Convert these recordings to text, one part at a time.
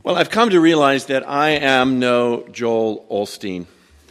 Well, I've come to realize that I am no Joel Osteen.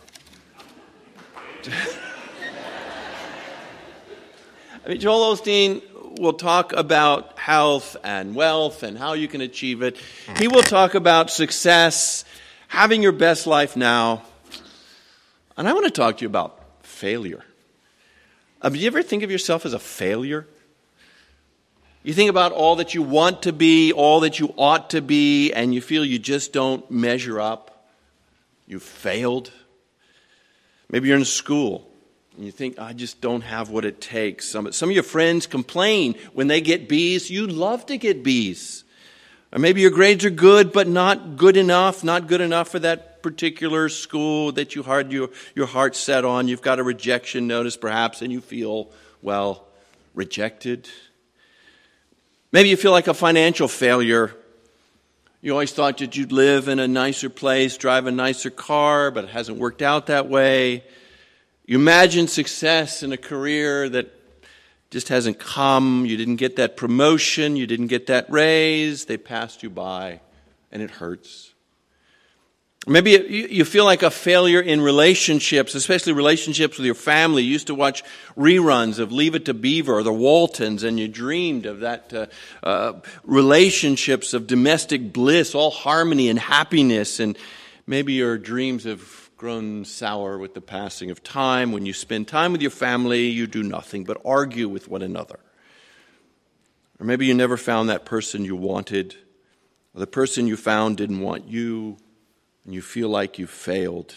Joel Osteen will talk about health and wealth and how you can achieve it. He will talk about success, having your best life now. And I want to talk to you about failure. Do you ever think of yourself as a failure? You think about all that you want to be, all that you ought to be, and you feel you just don't measure up. You failed. Maybe you're in school, and you think, I just don't have what it takes. Some of your friends complain when they get B's. You love to get B's. Or maybe your grades are good, but not good enough for that particular school that you had your heart set on. You've got a rejection notice, perhaps, and you feel, well, rejected. Maybe you feel like a financial failure. You always thought that you'd live in a nicer place, drive a nicer car, but it hasn't worked out that way. You imagine success in a career that just hasn't come. You didn't get that promotion. You didn't get that raise. They passed you by, and it hurts. Maybe you feel like a failure in relationships, especially relationships with your family. You used to watch reruns of Leave It to Beaver or The Waltons, and you dreamed of that relationships of domestic bliss, all harmony and happiness. And maybe your dreams have grown sour with the passing of time. When you spend time with your family, you do nothing but argue with one another. Or maybe you never found that person you wanted, or the person you found didn't want you, and you feel like you failed.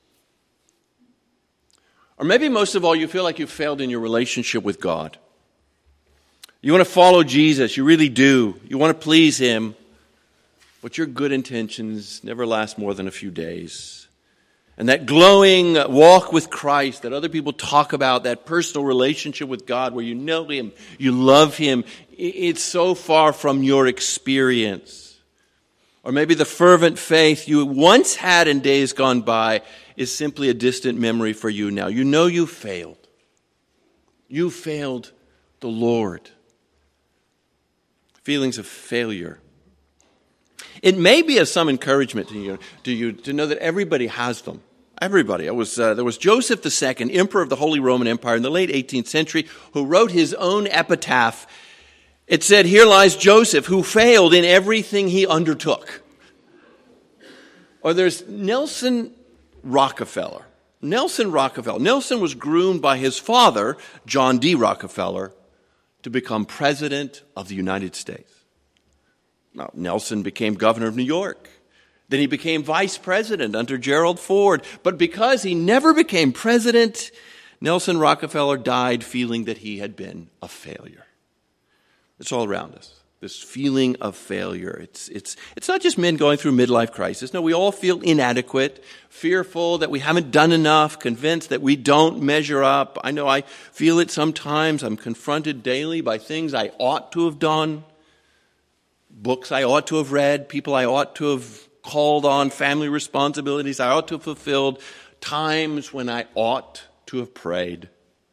Or maybe most of all, you feel like you failed in your relationship with God. You want to follow Jesus, you really do. You want to please Him, but your good intentions never last more than a few days. And that glowing walk with Christ that other people talk about, that personal relationship with God where you know Him, you love Him, it's so far from your experience. Or maybe the fervent faith you once had in days gone by is simply a distant memory for you now. You know you failed. You failed the Lord. Feelings of failure. It may be of some encouragement to you to know that everybody has them. Everybody. There was Joseph II, Emperor of the Holy Roman Empire in the late 18th century, who wrote his own epitaph. It said, "Here lies Joseph, who failed in everything he undertook." Or there's Nelson Rockefeller. Nelson was groomed by his father, John D. Rockefeller, to become president of the United States. Now, Nelson became governor of New York. Then he became vice president under Gerald Ford. But because he never became president, Nelson Rockefeller died feeling that he had been a failure. It's all around us, this feeling of failure. It's not just men going through midlife crisis. No, we all feel inadequate, fearful that we haven't done enough, convinced that we don't measure up. I know I feel it sometimes. I'm confronted daily by things I ought to have done, books I ought to have read, people I ought to have called on, family responsibilities I ought to have fulfilled, times when I ought to have prayed.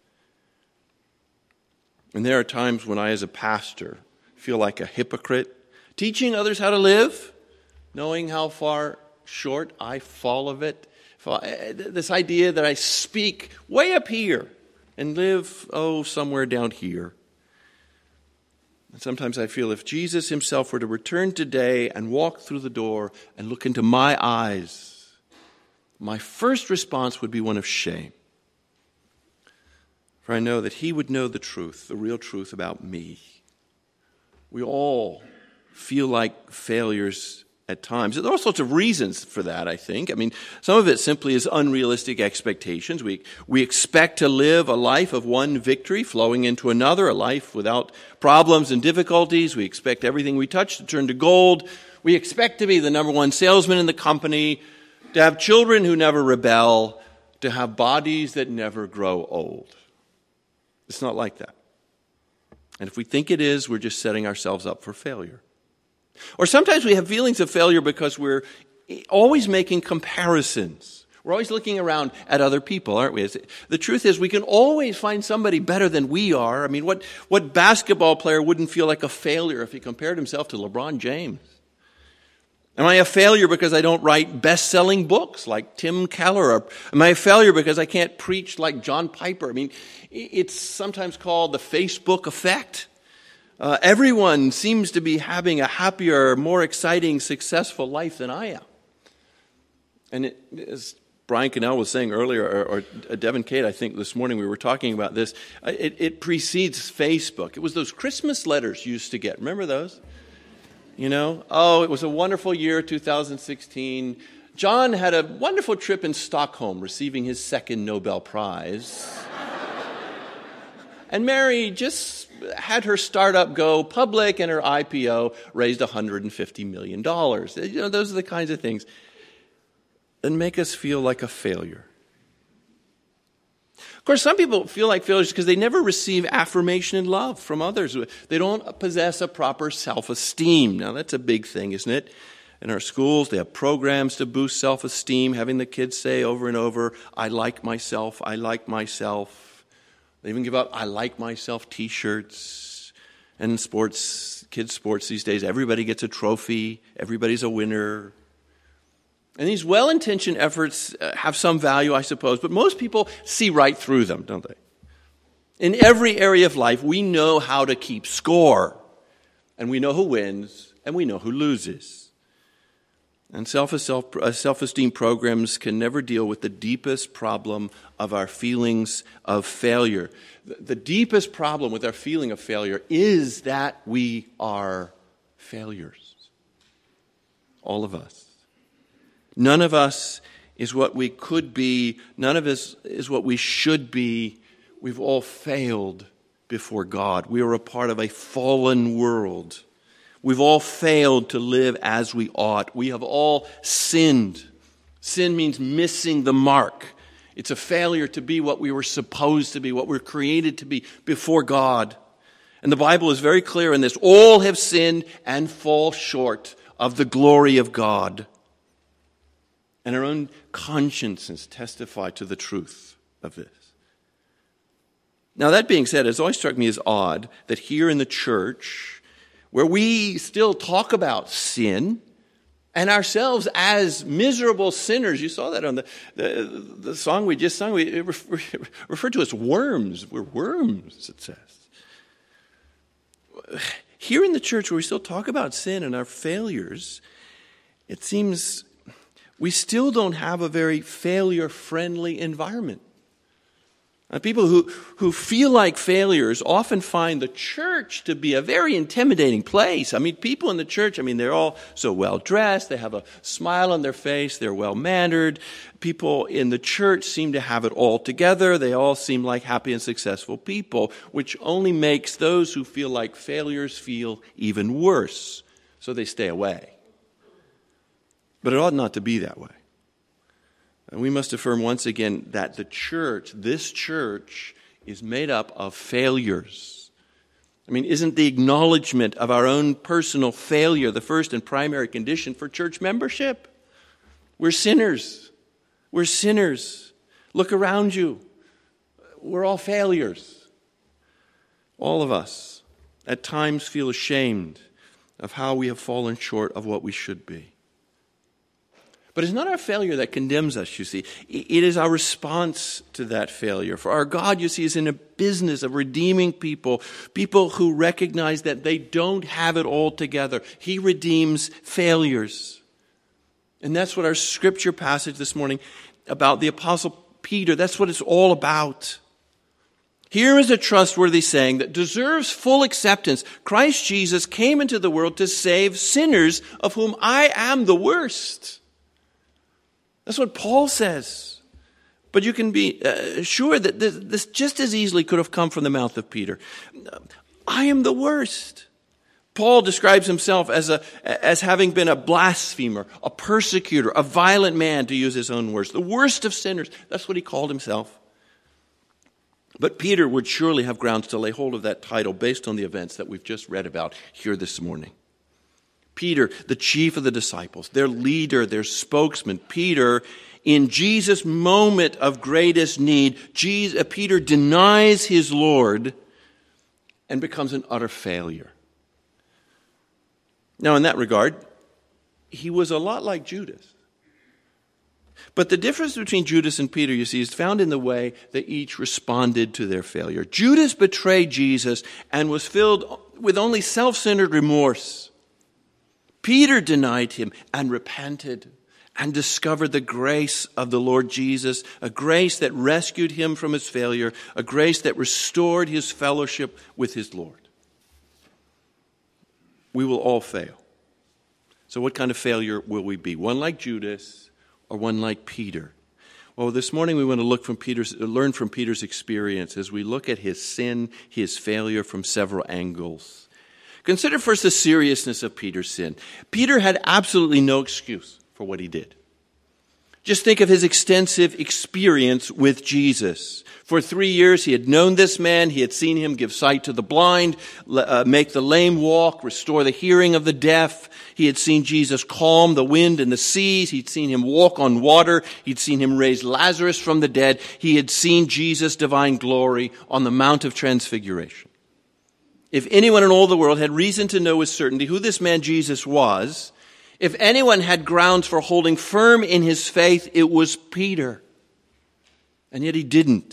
And there are times when I, as a pastor, feel like a hypocrite, teaching others how to live, knowing how far short I fall of it. This idea that I speak way up here and live, somewhere down here. And sometimes I feel if Jesus Himself were to return today and walk through the door and look into my eyes, my first response would be one of shame. For I know that He would know the truth, the real truth about me. We all feel like failures at times. There are all sorts of reasons for that, I think. I mean, some of it simply is unrealistic expectations. We expect to live a life of one victory flowing into another, a life without problems and difficulties. We expect everything we touch to turn to gold. We expect to be the number one salesman in the company, to have children who never rebel, to have bodies that never grow old. It's not like that. And if we think it is, we're just setting ourselves up for failure. Or sometimes we have feelings of failure because we're always making comparisons. We're always looking around at other people, aren't we? The truth is we can always find somebody better than we are. I mean, what basketball player wouldn't feel like a failure if he compared himself to LeBron James? Am I a failure because I don't write best-selling books like Tim Keller? Or am I a failure because I can't preach like John Piper? I mean, it's sometimes called the Facebook effect. Everyone seems to be having a happier, more exciting, successful life than I am. And as Brian Cannell was saying earlier, or Devin Cade, I think this morning we were talking about this, it precedes Facebook. It was those Christmas letters you used to get. Remember those? You know, it was a wonderful year, 2016. John had a wonderful trip in Stockholm, receiving his second Nobel Prize. And Mary just had her startup go public, and her IPO raised $150 million. You know, those are the kinds of things that make us feel like a failure. Of course, some people feel like failures because they never receive affirmation and love from others. They don't possess a proper self-esteem. Now, that's a big thing, isn't it? In our schools, they have programs to boost self-esteem, having the kids say over and over, I like myself, I like myself. They even give out I like myself t-shirts. And in sports, kids' sports these days, everybody gets a trophy, everybody's a winner. And these well-intentioned efforts have some value, I suppose, but most people see right through them, don't they? In every area of life, we know how to keep score. And we know who wins, and we know who loses. And self-esteem programs can never deal with the deepest problem of our feelings of failure. The deepest problem with our feeling of failure is that we are failures. All of us. None of us is what we could be. None of us is what we should be. We've all failed before God. We are a part of a fallen world. We've all failed to live as we ought. We have all sinned. Sin means missing the mark. It's a failure to be what we were supposed to be, what we're created to be before God. And the Bible is very clear in this. All have sinned and fall short of the glory of God. And our own consciences testify to the truth of this. Now, that being said, it's always struck me as odd that here in the church, where we still talk about sin and ourselves as miserable sinners, you saw that on the song we just sung, we referred to as worms. We're worms, it says. Here in the church, where we still talk about sin and our failures, it seems we still don't have a very failure-friendly environment. People who feel like failures often find the church to be a very intimidating place. I mean, people in the church, they're all so well-dressed. They have a smile on their face. They're well-mannered. People in the church seem to have it all together. They all seem like happy and successful people, which only makes those who feel like failures feel even worse. So they stay away. But it ought not to be that way. And we must affirm once again that the church, this church, is made up of failures. Isn't the acknowledgement of our own personal failure the first and primary condition for church membership? We're sinners. We're sinners. Look around you. We're all failures. All of us at times feel ashamed of how we have fallen short of what we should be. But it's not our failure that condemns us, you see. It is our response to that failure. For our God, you see, is in a business of redeeming people who recognize that they don't have it all together. He redeems failures. And that's what our scripture passage this morning about the Apostle Peter, that's what it's all about. Here is a trustworthy saying that deserves full acceptance. Christ Jesus came into the world to save sinners, of whom I am the worst. That's what Paul says. But you can be sure that this just as easily could have come from the mouth of Peter. I am the worst. Paul describes himself as having been a blasphemer, a persecutor, a violent man, to use his own words. The worst of sinners. That's what he called himself. But Peter would surely have grounds to lay hold of that title based on the events that we've just read about here this morning. Peter, the chief of the disciples, their leader, their spokesman. Peter, in Jesus' moment of greatest need, Peter denies his Lord and becomes an utter failure. Now, in that regard, he was a lot like Judas. But the difference between Judas and Peter, you see, is found in the way that each responded to their failure. Judas betrayed Jesus and was filled with only self-centered remorse. Peter denied him and repented and discovered the grace of the Lord Jesus, a grace that rescued him from his failure, a grace that restored his fellowship with his Lord. We will all fail. So what kind of failure will we be? One like Judas or one like Peter? Well, this morning we want to learn from Peter's experience as we look at his sin, his failure from several angles. Consider first the seriousness of Peter's sin. Peter had absolutely no excuse for what he did. Just think of his extensive experience with Jesus. For 3 years he had known this man. He had seen him give sight to the blind, make the lame walk, restore the hearing of the deaf. He had seen Jesus calm the wind and the seas. He'd seen him walk on water. He'd seen him raise Lazarus from the dead. He had seen Jesus' divine glory on the Mount of Transfiguration. If anyone in all the world had reason to know with certainty who this man Jesus was, if anyone had grounds for holding firm in his faith, it was Peter. And yet he didn't.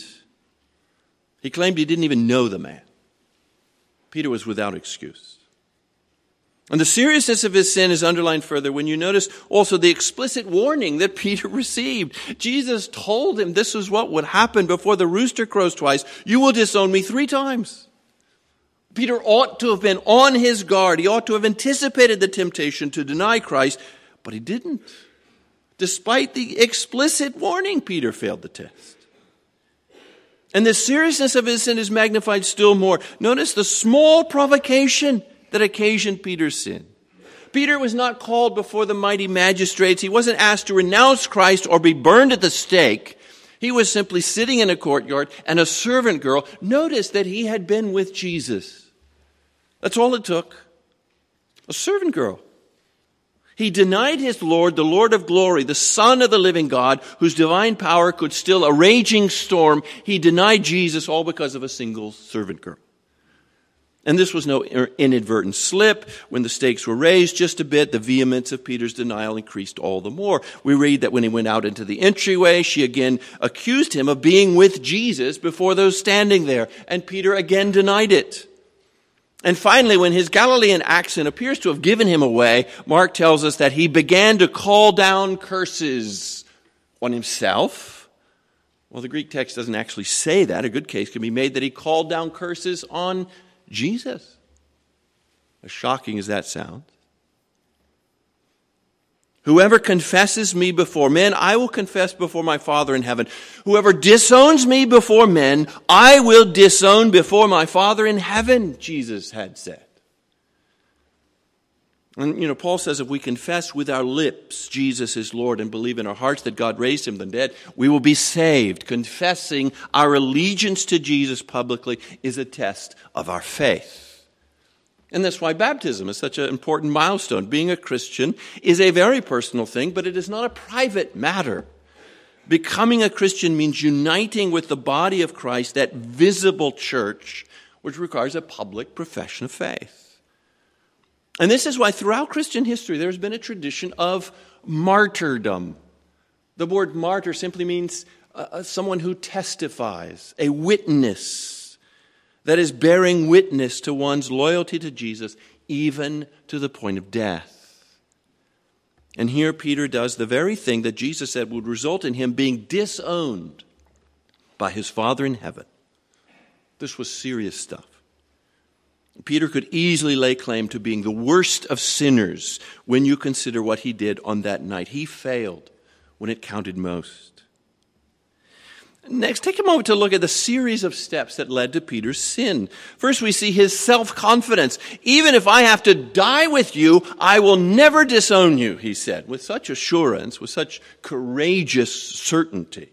He claimed he didn't even know the man. Peter was without excuse. And the seriousness of his sin is underlined further when you notice also the explicit warning that Peter received. Jesus told him this is what would happen before the rooster crows twice. You will disown me 3 times. Peter ought to have been on his guard. He ought to have anticipated the temptation to deny Christ, but he didn't. Despite the explicit warning, Peter failed the test. And the seriousness of his sin is magnified still more. Notice the small provocation that occasioned Peter's sin. Peter was not called before the mighty magistrates. He wasn't asked to renounce Christ or be burned at the stake. He was simply sitting in a courtyard, and a servant girl noticed that he had been with Jesus. That's all it took. A servant girl. He denied his Lord, the Lord of glory, the Son of the living God, whose divine power could still a raging storm. He denied Jesus all because of a single servant girl. And this was no inadvertent slip. When the stakes were raised just a bit, the vehemence of Peter's denial increased all the more. We read that when he went out into the entryway, she again accused him of being with Jesus before those standing there. And Peter again denied it. And finally, when his Galilean accent appears to have given him away, Mark tells us that he began to call down curses on himself. Well, the Greek text doesn't actually say that. A good case can be made that he called down curses on Jesus. As shocking as that sounds. Whoever confesses me before men, I will confess before my Father in heaven. Whoever disowns me before men, I will disown before my Father in heaven, Jesus had said. And, Paul says if we confess with our lips Jesus is Lord and believe in our hearts that God raised him from the dead, we will be saved. Confessing our allegiance to Jesus publicly is a test of our faith. And that's why baptism is such an important milestone. Being a Christian is a very personal thing, but it is not a private matter. Becoming a Christian means uniting with the body of Christ, that visible church, which requires a public profession of faith. And this is why throughout Christian history there has been a tradition of martyrdom. The word martyr simply means someone who testifies, a witness. That is bearing witness to one's loyalty to Jesus, even to the point of death. And here Peter does the very thing that Jesus said would result in him being disowned by his Father in heaven. This was serious stuff. Peter could easily lay claim to being the worst of sinners when you consider what he did on that night. He failed when it counted most. Next, take a moment to look at the series of steps that led to Peter's sin. First, we see his self-confidence. Even if I have to die with you, I will never disown you, he said, with such assurance, with such courageous certainty.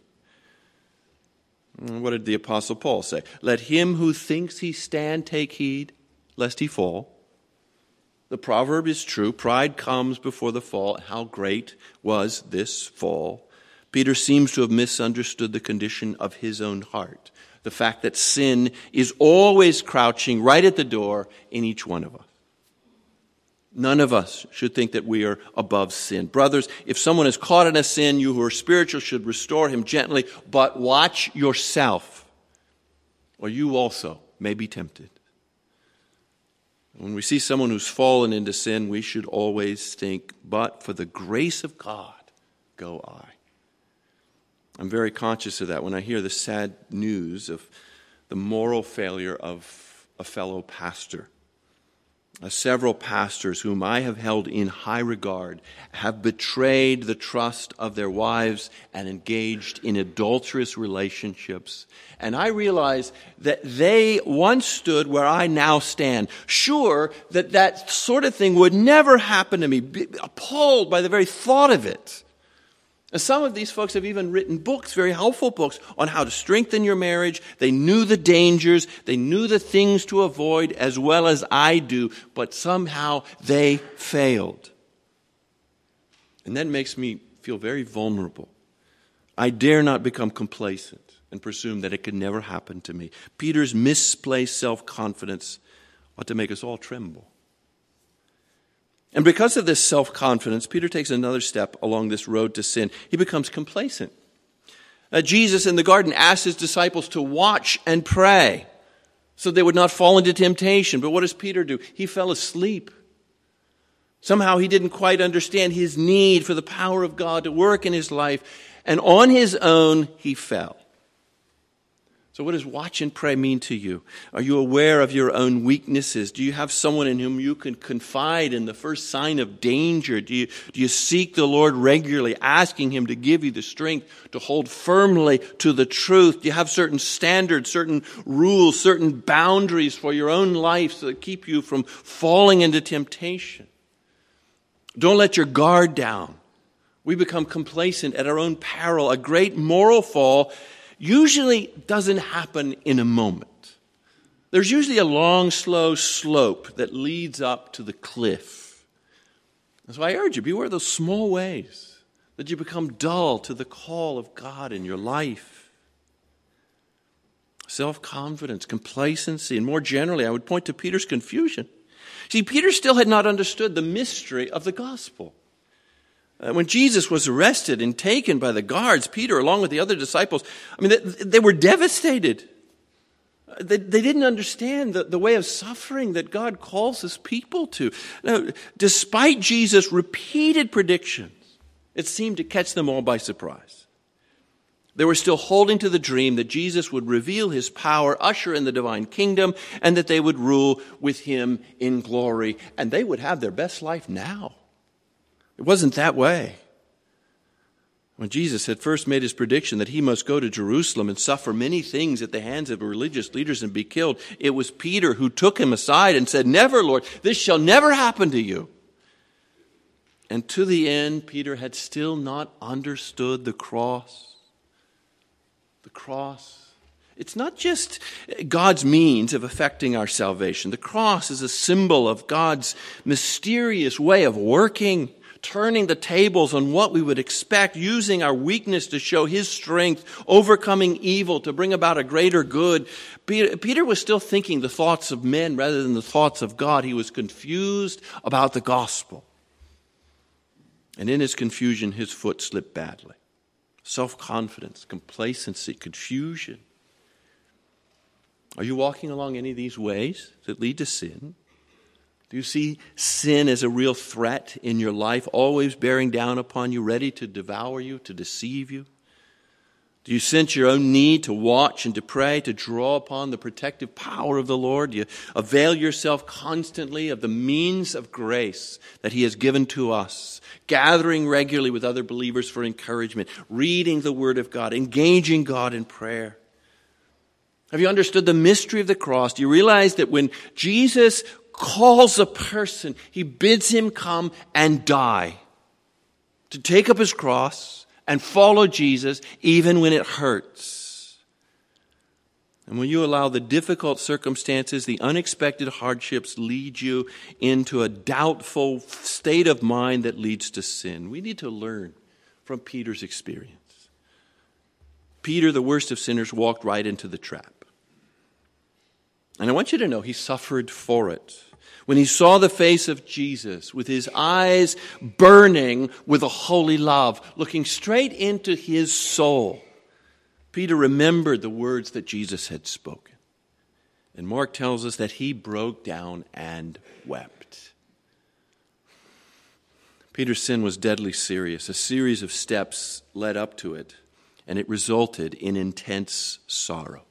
What did the Apostle Paul say? Let him who thinks he stand take heed, lest he fall. The proverb is true. Pride comes before the fall. How great was this fall? Peter seems to have misunderstood the condition of his own heart. The fact that sin is always crouching right at the door in each one of us. None of us should think that we are above sin. Brothers, if someone is caught in a sin, you who are spiritual should restore him gently, but watch yourself, or you also may be tempted. When we see someone who's fallen into sin, we should always think, but for the grace of God, go I. I'm very conscious of that when I hear the sad news of the moral failure of a fellow pastor. Several pastors whom I have held in high regard have betrayed the trust of their wives and engaged in adulterous relationships. And I realize that they once stood where I now stand, sure that that sort of thing would never happen to me, appalled by the very thought of it. And some of these folks have even written books, very helpful books, on how to strengthen your marriage. They knew the dangers. They knew the things to avoid as well as I do. But somehow they failed. And that makes me feel very vulnerable. I dare not become complacent and presume that it could never happen to me. Peter's misplaced self-confidence ought to make us all tremble. And because of this self-confidence, Peter takes another step along this road to sin. He becomes complacent. Jesus in the garden asked his disciples to watch and pray so they would not fall into temptation. But what does Peter do? He fell asleep. Somehow he didn't quite understand his need for the power of God to work in his life. And on his own, he fell. So what does watch and pray mean to you? Are you aware of your own weaknesses? Do you have someone in whom you can confide in the first sign of danger? Do you seek the Lord regularly, asking him to give you the strength to hold firmly to the truth? Do you have certain standards, certain rules, certain boundaries for your own life so that keep you from falling into temptation? Don't let your guard down. We become complacent at our own peril. A great moral fall usually doesn't happen in a moment. There's usually a long, slow slope that leads up to the cliff. That's why I urge you, beware of those small ways that you become dull to the call of God in your life. Self-confidence, complacency, and more generally, I would point to Peter's confusion. See, Peter still had not understood the mystery of the gospel. When Jesus was arrested and taken by the guards, Peter, along with the other disciples, they were devastated. They didn't understand the way of suffering that God calls his people to. Now, despite Jesus' repeated predictions, it seemed to catch them all by surprise. They were still holding to the dream that Jesus would reveal his power, usher in the divine kingdom, and that they would rule with him in glory, and they would have their best life now. It wasn't that way. When Jesus had first made his prediction that he must go to Jerusalem and suffer many things at the hands of religious leaders and be killed, it was Peter who took him aside and said, "Never, Lord, this shall never happen to you." And to the end, Peter had still not understood the cross. The cross. It's not just God's means of effecting our salvation. The cross is a symbol of God's mysterious way of working, turning the tables on what we would expect, using our weakness to show his strength, overcoming evil to bring about a greater good. Peter was still thinking the thoughts of men rather than the thoughts of God. He was confused about the gospel. And in his confusion, his foot slipped badly. Self-confidence, complacency, confusion. Are you walking along any of these ways that lead to sin? Do you see sin as a real threat in your life, always bearing down upon you, ready to devour you, to deceive you? Do you sense your own need to watch and to pray, to draw upon the protective power of the Lord? Do you avail yourself constantly of the means of grace that he has given to us, gathering regularly with other believers for encouragement, reading the Word of God, engaging God in prayer? Have you understood the mystery of the cross? Do you realize that when Jesus calls a person, he bids him come and die, to take up his cross and follow Jesus even when it hurts? And when you allow the difficult circumstances, the unexpected hardships lead you into a doubtful state of mind that leads to sin. We need to learn from Peter's experience. Peter, the worst of sinners, walked right into the trap. And I want you to know he suffered for it. When he saw the face of Jesus with his eyes burning with a holy love, looking straight into his soul, Peter remembered the words that Jesus had spoken. And Mark tells us that he broke down and wept. Peter's sin was deadly serious. A series of steps led up to it, and it resulted in intense sorrow.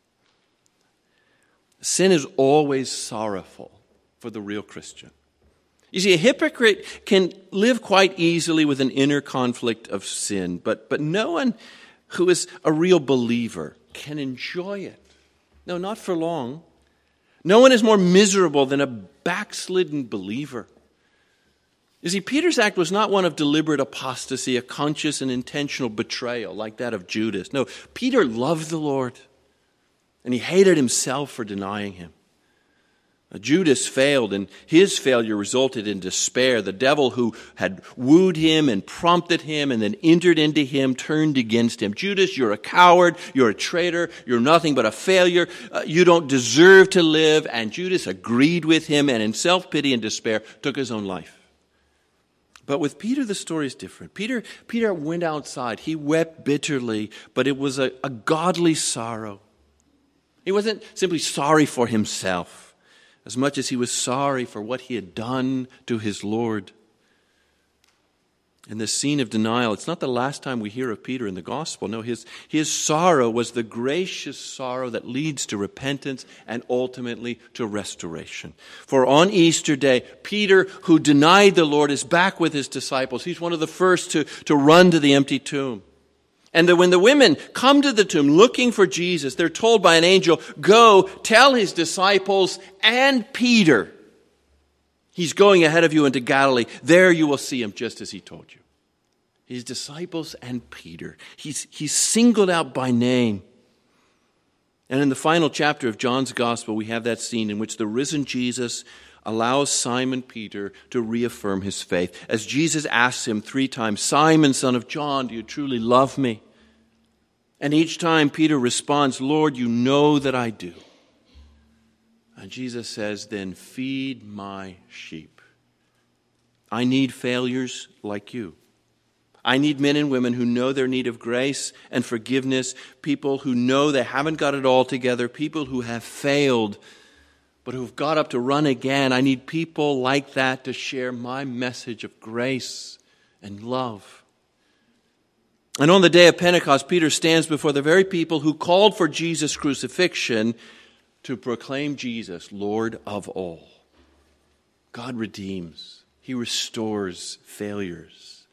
Sin is always sorrowful for the real Christian. You see, a hypocrite can live quite easily with an inner conflict of sin, but no one who is a real believer can enjoy it. No, not for long. No one is more miserable than a backslidden believer. You see, Peter's act was not one of deliberate apostasy, a conscious and intentional betrayal like that of Judas. No, Peter loved the Lord, and he hated himself for denying him. Judas failed, and his failure resulted in despair. The devil who had wooed him and prompted him and then entered into him turned against him. Judas, you're a coward, you're a traitor, you're nothing but a failure, you don't deserve to live. And Judas agreed with him and in self-pity and despair took his own life. But with Peter, the story is different. Peter went outside. He wept bitterly, but it was a godly sorrow. He wasn't simply sorry for himself as much as he was sorry for what he had done to his Lord. In this scene of denial, it's not the last time we hear of Peter in the gospel. No, his sorrow was the gracious sorrow that leads to repentance and ultimately to restoration. For on Easter Day, Peter, who denied the Lord, is back with his disciples. He's one of the first to run to the empty tomb. And when the women come to the tomb looking for Jesus, they're told by an angel, go tell his disciples and Peter, he's going ahead of you into Galilee. There you will see him just as he told you. His disciples and Peter. He's singled out by name. And in the final chapter of John's Gospel, we have that scene in which the risen Jesus allows Simon Peter to reaffirm his faith. As Jesus asks him 3 times, Simon, son of John, do you truly love me? And each time Peter responds, Lord, you know that I do. And Jesus says, then feed my sheep. I need failures like you. I need men and women who know their need of grace and forgiveness, people who know they haven't got it all together, people who have failed, but who've got up to run again. I need people like that to share my message of grace and love. And on the day of Pentecost, Peter stands before the very people who called for Jesus' crucifixion to proclaim Jesus, Lord of all. God redeems. He restores failures.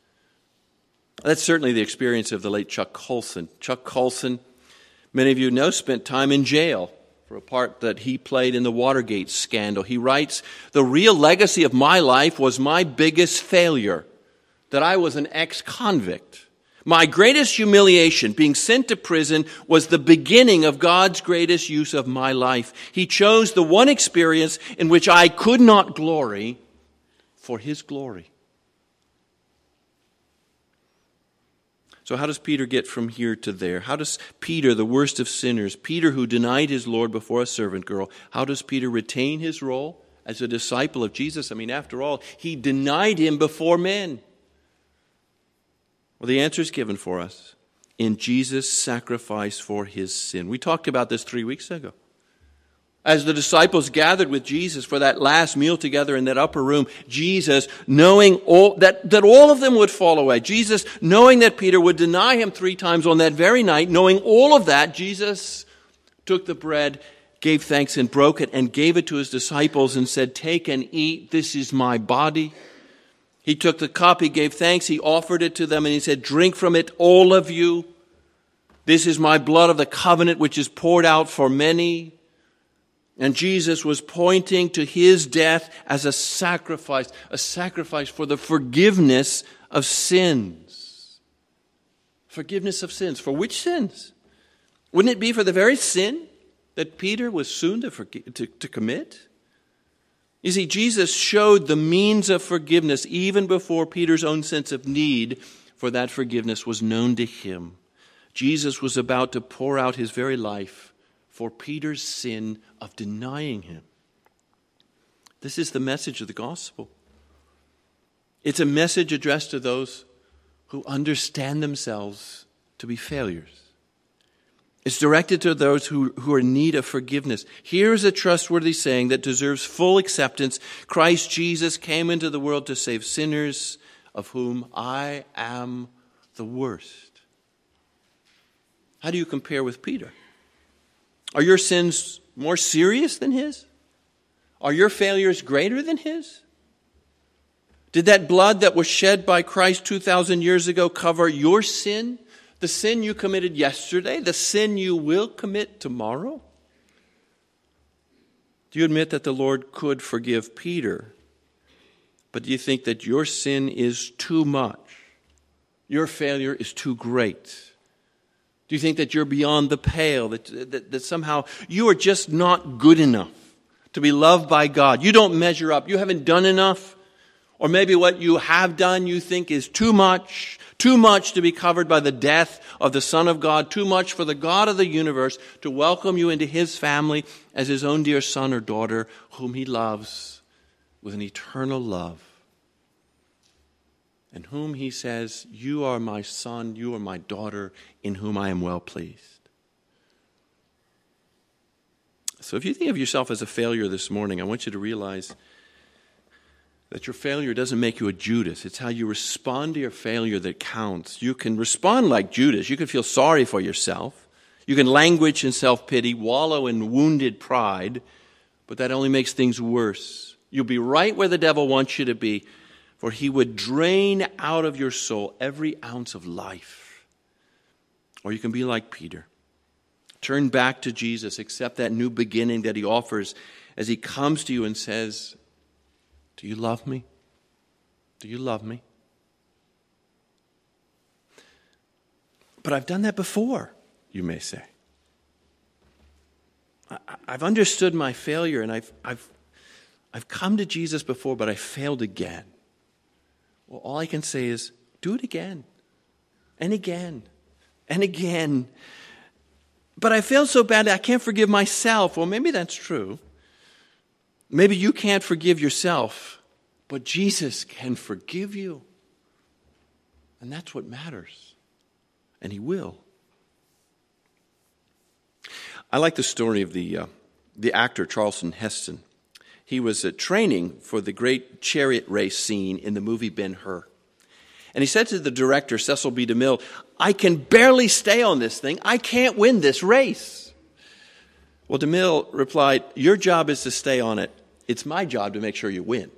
That's certainly the experience of the late Chuck Colson. Chuck Colson, many of you know, spent time in jail for a part that he played in the Watergate scandal. He writes, the real legacy of my life was my biggest failure, that I was an ex-convict. My greatest humiliation, being sent to prison, was the beginning of God's greatest use of my life. He chose the one experience in which I could not glory for his glory. So how does Peter get from here to there? How does Peter, the worst of sinners, Peter who denied his Lord before a servant girl, how does Peter retain his role as a disciple of Jesus? I mean, after all, he denied him before men. Well, the answer is given for us in Jesus' sacrifice for his sin. We talked about this 3 weeks ago. As the disciples gathered with Jesus for that last meal together in that upper room, Jesus, knowing that all of them would fall away, Jesus, knowing that Peter would deny him 3 times on that very night, knowing all of that, Jesus took the bread, gave thanks and broke it and gave it to his disciples and said, take and eat, this is my body. He took the cup, he gave thanks, he offered it to them, and he said, drink from it, all of you. This is my blood of the covenant, which is poured out for many. And Jesus was pointing to his death as a sacrifice for the forgiveness of sins. Forgiveness of sins. For which sins? Wouldn't it be for the very sin that Peter was soon to commit? You see, Jesus showed the means of forgiveness even before Peter's own sense of need for that forgiveness was known to him. Jesus was about to pour out his very life for Peter's sin of denying him. This is the message of the gospel. It's a message addressed to those who understand themselves to be failures. It's directed to those who are in need of forgiveness. Here is a trustworthy saying that deserves full acceptance. Christ Jesus came into the world to save sinners, of whom I am the worst. How do you compare with Peter? Are your sins more serious than his? Are your failures greater than his? Did that blood that was shed by Christ 2,000 years ago cover your sin? The sin you committed yesterday? The sin you will commit tomorrow? Do you admit that the Lord could forgive Peter? But do you think that your sin is too much? Your failure is too great? Do you think that you're beyond the pale? That somehow you are just not good enough to be loved by God? You don't measure up. You haven't done enough. Or maybe what you have done you think is too much to be covered by the death of the Son of God, too much for the God of the universe to welcome you into his family as his own dear son or daughter, whom he loves with an eternal love, and whom he says, you are my son, you are my daughter, in whom I am well pleased. So if you think of yourself as a failure this morning, I want you to realize that your failure doesn't make you a Judas. It's how you respond to your failure that counts. You can respond like Judas. You can feel sorry for yourself. You can languish in self-pity, wallow in wounded pride, but that only makes things worse. You'll be right where the devil wants you to be, for he would drain out of your soul every ounce of life. Or you can be like Peter. Turn back to Jesus. Accept that new beginning that he offers as he comes to you and says, do you love me? Do you love me? But I've done that before, you may say. I've understood my failure, and I've come to Jesus before, but I failed again. Well, all I can say is, do it again, and again, and again. But I failed so badly, I can't forgive myself. Well, maybe that's true. Maybe you can't forgive yourself, but Jesus can forgive you. And that's what matters. And he will. I like the story of the actor Charlton Heston. He was training for the great chariot race scene in the movie Ben-Hur. And he said to the director, Cecil B. DeMille, I can barely stay on this thing. I can't win this race. Well, DeMille replied, your job is to stay on it. It's my job to make sure you win.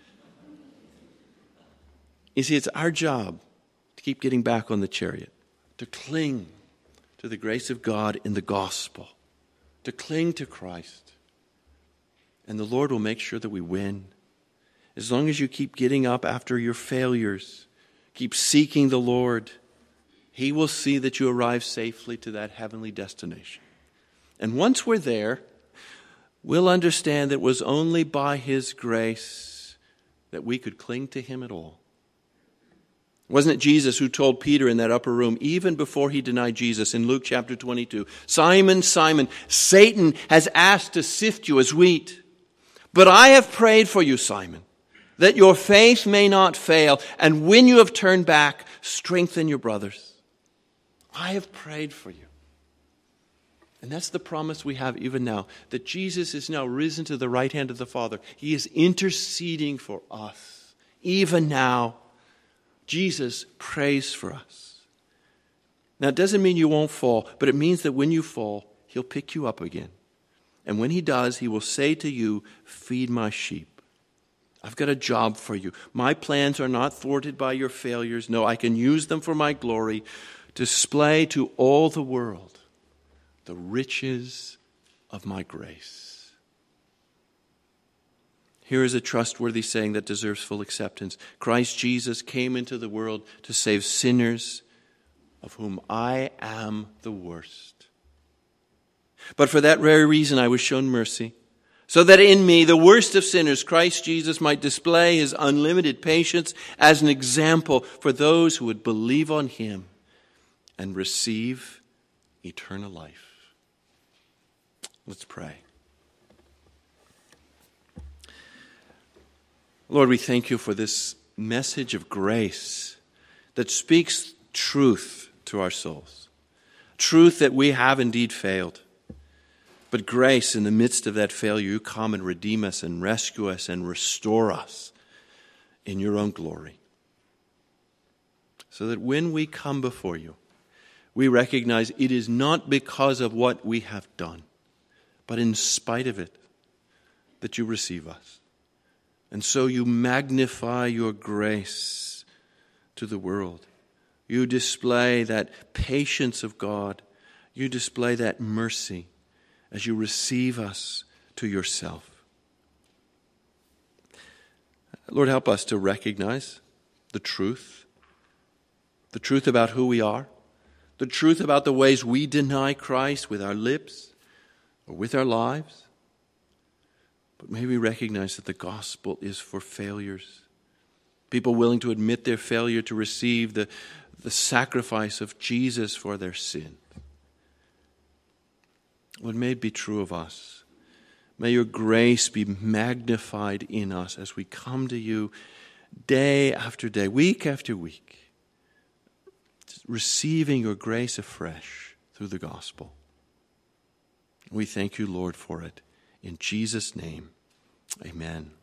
You see, it's our job to keep getting back on the chariot, to cling to the grace of God in the gospel, to cling to Christ. And the Lord will make sure that we win. As long as you keep getting up after your failures, keep seeking the Lord, he will see that you arrive safely to that heavenly destination. And once we're there, we'll understand that it was only by his grace that we could cling to him at all. Wasn't it Jesus who told Peter in that upper room, even before he denied Jesus in Luke chapter 22, Simon, Simon, Satan has asked to sift you as wheat. But I have prayed for you, Simon, that your faith may not fail. And when you have turned back, strengthen your brothers. I have prayed for you. And that's the promise we have even now, that Jesus is now risen to the right hand of the Father. He is interceding for us. Even now, Jesus prays for us. Now, it doesn't mean you won't fall, but it means that when you fall, he'll pick you up again. And when he does, he will say to you, feed my sheep. I've got a job for you. My plans are not thwarted by your failures. No, I can use them for my glory, to display to all the world the riches of my grace. Here is a trustworthy saying that deserves full acceptance. Christ Jesus came into the world to save sinners, of whom I am the worst. But for that very reason I was shown mercy, so that in me, the worst of sinners, Christ Jesus might display his unlimited patience as an example for those who would believe on him and receive eternal life. Let's pray. Lord, we thank you for this message of grace that speaks truth to our souls. Truth that we have indeed failed. But grace, in the midst of that failure, you come and redeem us and rescue us and restore us in your own glory. So that when we come before you, we recognize it is not because of what we have done, but in spite of it, that you receive us. And so you magnify your grace to the world. You display that patience of God. You display that mercy as you receive us to yourself. Lord, help us to recognize the truth about who we are, the truth about the ways we deny Christ with our lips or with our lives. But may we recognize that the gospel is for failures, people willing to admit their failure to receive the sacrifice of Jesus for their sin. What may it be true of us? May your grace be magnified in us as we come to you day after day, week after week, receiving your grace afresh through the gospel. We thank you, Lord, for it. In Jesus' name, amen.